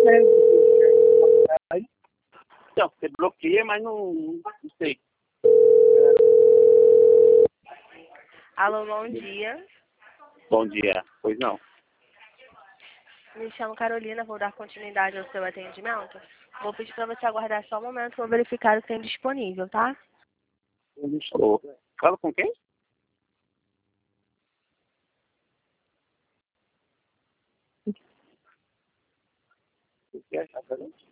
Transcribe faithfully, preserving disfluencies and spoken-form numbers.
Então, você bloqueia, mas não, não sei. Alô, bom dia. Bom dia. Pois não. Me chamo Carolina, vou dar continuidade ao seu atendimento. Vou pedir para você aguardar só um momento para verificar o que tem disponível, tá? Ô, fala com quem? O que é?